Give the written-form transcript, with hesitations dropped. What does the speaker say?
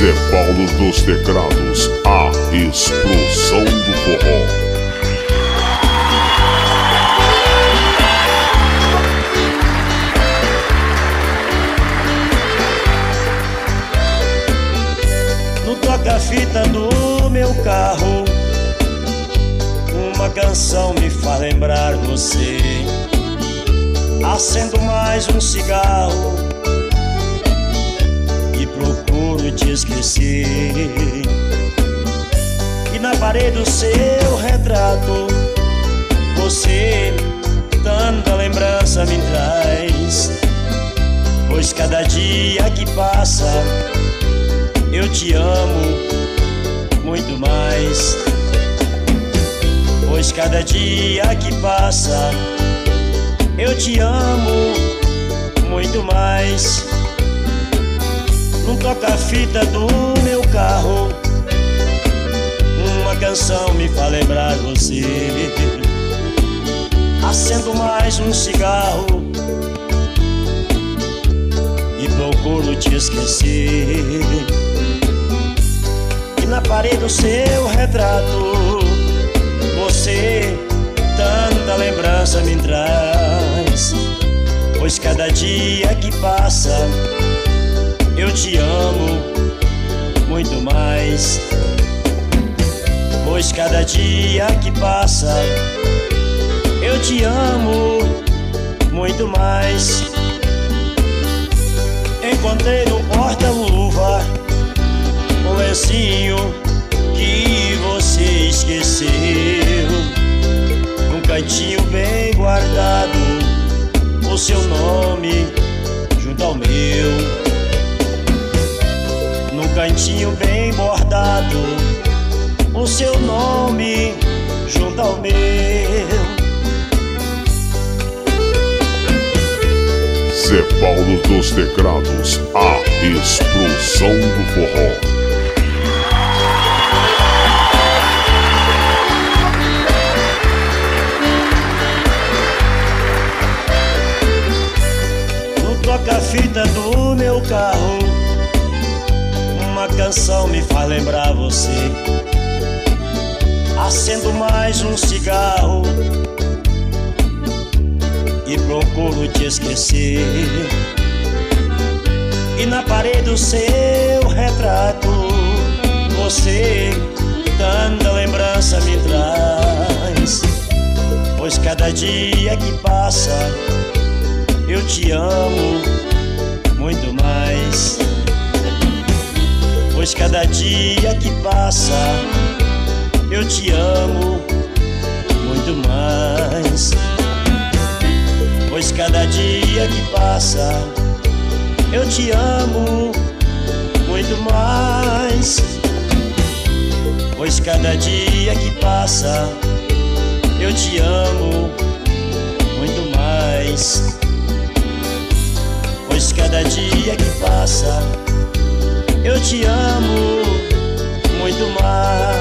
Zé Paulo dos Teclados, a explosão do forró. No toca-fita do meu carro, uma canção me faz lembrar você. Acendo mais um cigarro e procuro te esquecer. E na parede do seu retrato, você tanta lembrança me traz. Pois cada dia que passa eu te amo muito mais. Pois cada dia que passa eu te amo muito mais. Num toca-fita do meu carro, uma canção me faz lembrar você. Acendo mais um cigarro e procuro te esquecer. E na parede do seu retrato, você tanta lembrança me traz. Pois cada dia que passa eu te amo muito mais. Pois cada dia que passa eu te amo muito mais. Encontrei no porta-luva um lencinho que você esqueceu, num cantinho bem guardado, o seu nome junto ao meu. Num cantinho bem bordado, o seu nome junto ao meu. Zé Paulo dos Teclados, a explosão do forró. Toca-fita do meu carro, uma canção me faz lembrar você. Acendo mais um cigarro e procuro te esquecer. E na parede do seu retrato, você tanta lembrança me traz. Pois cada dia que passa eu te amo muito mais. Pois cada dia que passa eu te amo muito mais. Pois cada dia que passa eu te amo muito mais. Pois cada dia que passa eu te amo muito mais. Pois cada dia que passa eu te amo muito mais.